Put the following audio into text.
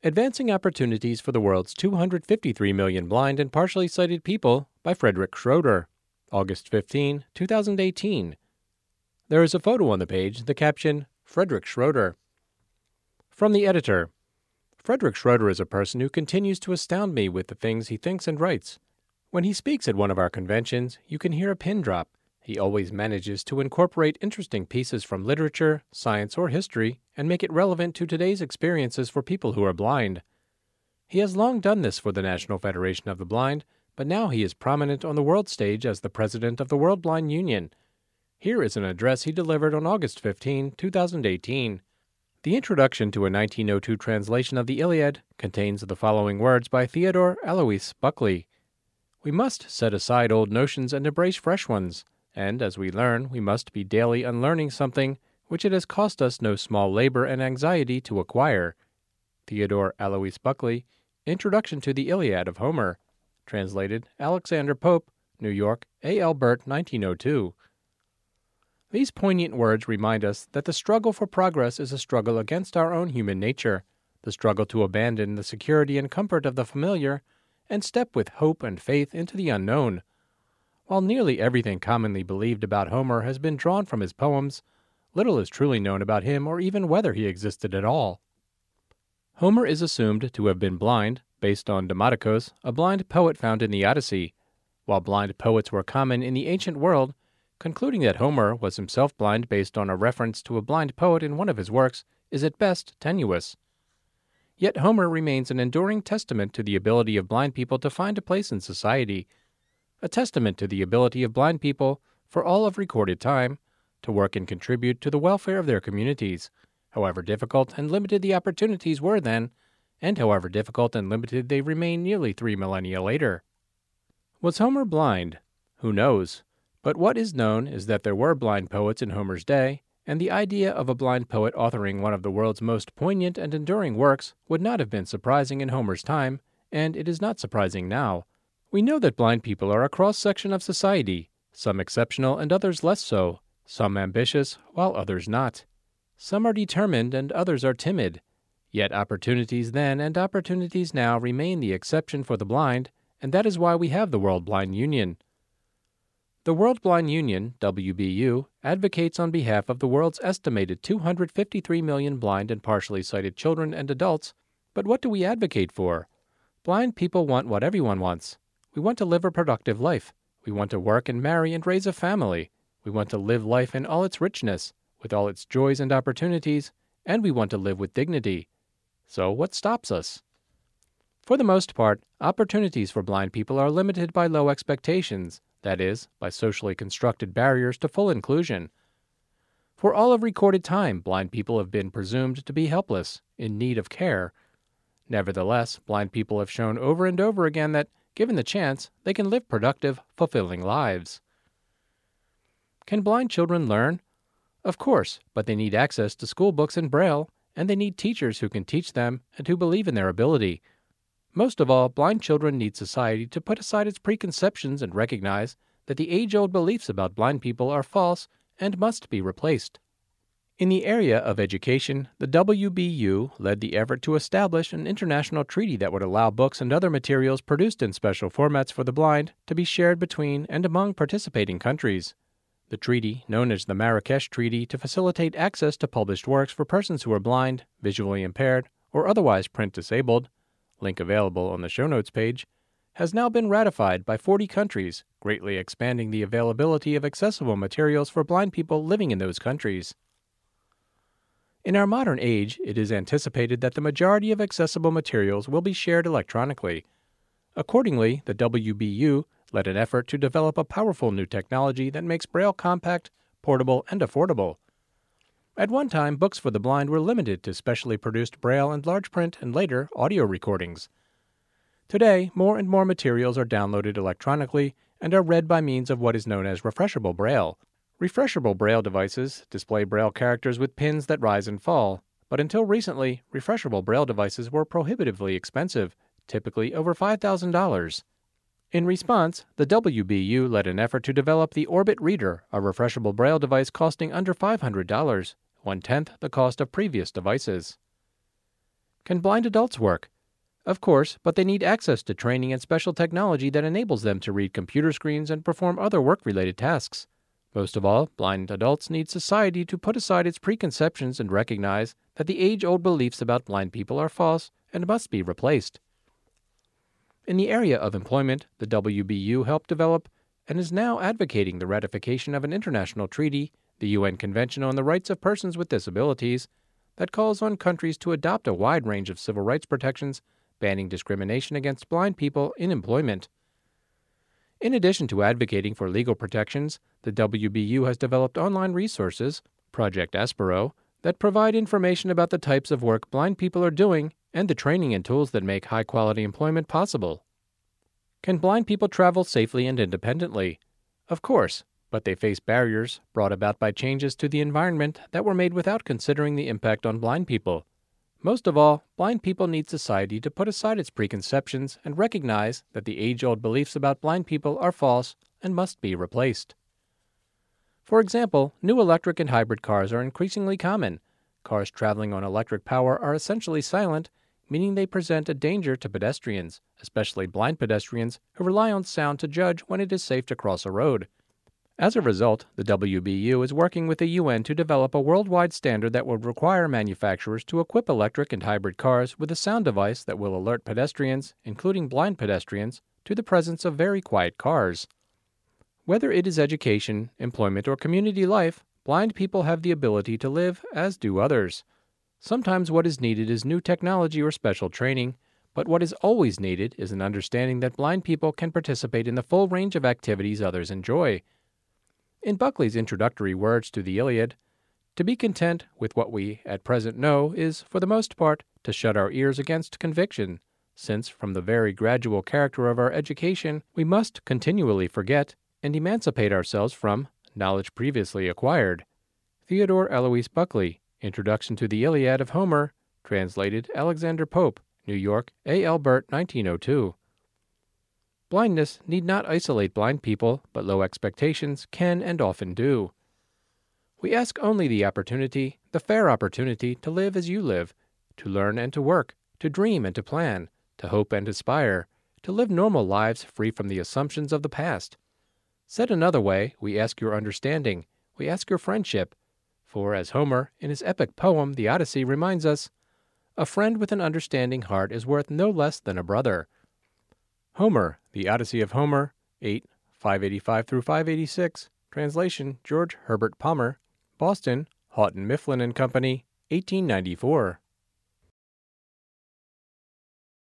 Advancing Opportunities for the World's 253 Million Blind and Partially Sighted People by Frederick Schroeder, August 15, 2018. There is a photo on the page, the caption, Frederick Schroeder. From the editor. Frederick Schroeder is a person who continues to astound me with the things he thinks and writes. When he speaks at one of our conventions, you can hear a pin drop. He always manages to incorporate interesting pieces from literature, science, or history and make it relevant to today's experiences for people who are blind. He has long done this for the National Federation of the Blind, but now he is prominent on the world stage as the president of the World Blind Union. Here is an address he delivered on August 15, 2018. The introduction to a 1902 translation of the Iliad contains the following words by Theodore Alois Buckley. We must set aside old notions and embrace fresh ones. And, as we learn, we must be daily unlearning something which it has cost us no small labor and anxiety to acquire. Theodore Alois Buckley, Introduction to the Iliad of Homer. Translated, Alexander Pope, New York, A. L. Burt, 1902. These poignant words remind us that the struggle for progress is a struggle against our own human nature, the struggle to abandon the security and comfort of the familiar and step with hope and faith into the unknown. While nearly everything commonly believed about Homer has been drawn from his poems, little is truly known about him or even whether he existed at all. Homer is assumed to have been blind, based on Demodocus, a blind poet found in the Odyssey. While blind poets were common in the ancient world, concluding that Homer was himself blind based on a reference to a blind poet in one of his works is at best tenuous. Yet Homer remains an enduring testament to the ability of blind people to find a place in society, a testament to the ability of blind people, for all of recorded time, to work and contribute to the welfare of their communities, however difficult and limited the opportunities were then, and however difficult and limited they remain nearly 3 millennia later. Was Homer blind? Who knows? But what is known is that there were blind poets in Homer's day, and the idea of a blind poet authoring one of the world's most poignant and enduring works would not have been surprising in Homer's time, and it is not surprising now. We know that blind people are a cross-section of society, some exceptional and others less so, some ambitious while others not. Some are determined and others are timid. Yet opportunities then and opportunities now remain the exception for the blind, and that is why we have the World Blind Union. The World Blind Union, WBU, advocates on behalf of the world's estimated 253 million blind and partially sighted children and adults, but what do we advocate for? Blind people want what everyone wants. We want to live a productive life. We want to work and marry and raise a family. We want to live life in all its richness, with all its joys and opportunities, and we want to live with dignity. So what stops us? For the most part, opportunities for blind people are limited by low expectations, that is, by socially constructed barriers to full inclusion. For all of recorded time, blind people have been presumed to be helpless, in need of care. Nevertheless, blind people have shown over and over again that, given the chance, they can live productive, fulfilling lives. Can blind children learn? Of course, but they need access to school books in Braille, and they need teachers who can teach them and who believe in their ability. Most of all, blind children need society to put aside its preconceptions and recognize that the age-old beliefs about blind people are false and must be replaced. In the area of education, the WBU led the effort to establish an international treaty that would allow books and other materials produced in special formats for the blind to be shared between and among participating countries. The treaty, known as the Marrakesh Treaty to facilitate access to published works for persons who are blind, visually impaired, or otherwise print disabled, link available on the show notes page, has now been ratified by 40 countries, greatly expanding the availability of accessible materials for blind people living in those countries. In our modern age, it is anticipated that the majority of accessible materials will be shared electronically. Accordingly, the WBU led an effort to develop a powerful new technology that makes Braille compact, portable, and affordable. At one time, books for the blind were limited to specially produced Braille and large print and later audio recordings. Today, more and more materials are downloaded electronically and are read by means of what is known as refreshable Braille. Refreshable Braille devices display Braille characters with pins that rise and fall, but until recently, refreshable Braille devices were prohibitively expensive, typically over $5,000. In response, the WBU led an effort to develop the Orbit Reader, a refreshable Braille device costing under $500, one-tenth the cost of previous devices. Can blind adults work? Of course, but they need access to training and special technology that enables them to read computer screens and perform other work-related tasks. Most of all, blind adults need society to put aside its preconceptions and recognize that the age-old beliefs about blind people are false and must be replaced. In the area of employment, the WBU helped develop and is now advocating the ratification of an international treaty, the UN Convention on the Rights of Persons with Disabilities, that calls on countries to adopt a wide range of civil rights protections banning discrimination against blind people in employment. In addition to advocating for legal protections, the WBU has developed online resources, Project Aspero, that provide information about the types of work blind people are doing and the training and tools that make high-quality employment possible. Can blind people travel safely and independently? Of course, but they face barriers brought about by changes to the environment that were made without considering the impact on blind people. Most of all, blind people need society to put aside its preconceptions and recognize that the age-old beliefs about blind people are false and must be replaced. For example, new electric and hybrid cars are increasingly common. Cars traveling on electric power are essentially silent, meaning they present a danger to pedestrians, especially blind pedestrians who rely on sound to judge when it is safe to cross a road. As a result, the WBU is working with the UN to develop a worldwide standard that would require manufacturers to equip electric and hybrid cars with a sound device that will alert pedestrians, including blind pedestrians, to the presence of very quiet cars. Whether it is education, employment, or community life, blind people have the ability to live as do others. Sometimes what is needed is new technology or special training, but what is always needed is an understanding that blind people can participate in the full range of activities others enjoy. In Buckley's introductory words to the Iliad, to be content with what we at present know is, for the most part, to shut our ears against conviction, since from the very gradual character of our education we must continually forget and emancipate ourselves from knowledge previously acquired. Theodore Eloise Buckley, Introduction to the Iliad of Homer, translated Alexander Pope, New York, A. L. Burt, 1902. Blindness need not isolate blind people, but low expectations can and often do. We ask only the opportunity, the fair opportunity, to live as you live, to learn and to work, to dream and to plan, to hope and aspire, to live normal lives free from the assumptions of the past. Said another way, we ask your understanding, we ask your friendship, for as Homer, in his epic poem, The Odyssey, reminds us, a friend with an understanding heart is worth no less than a brother. Homer, The Odyssey of Homer, 8, 585-586, translation George Herbert Palmer, Boston, Houghton Mifflin and Company, 1894.